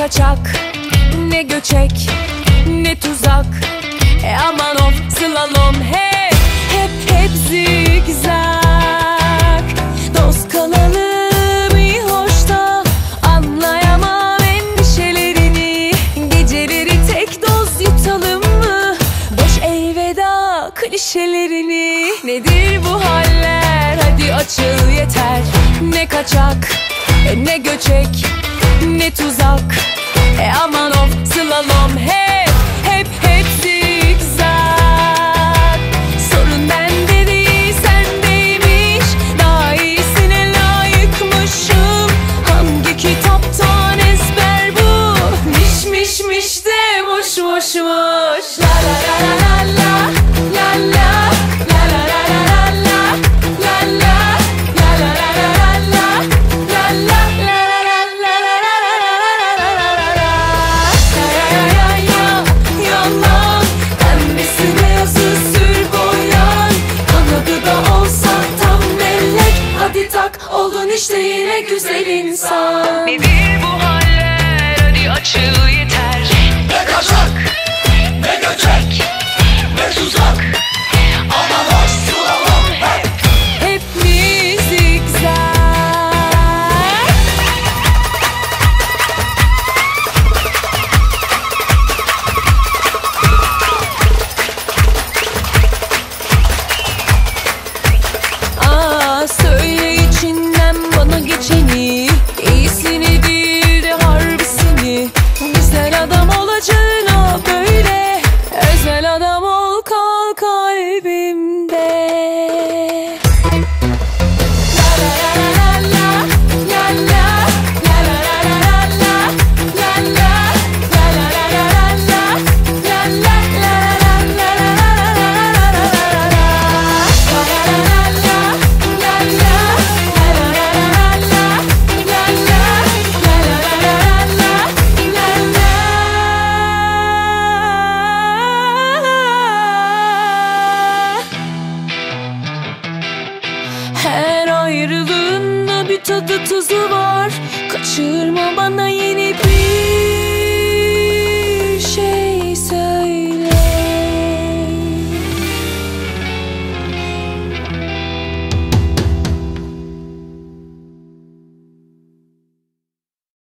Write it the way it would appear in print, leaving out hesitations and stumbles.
kaçak, ne göçek, ne tuzak. Aman of slalom hep zigzag. Dost kalalım iyi hoş da anlayamam endişelerini. Geceleri tek doz yutalım mı? Boş elveda klişelerini. Nedir bu haller? Hadi açıl yeter. Ne kaçak, ne göçek, ne tuzak.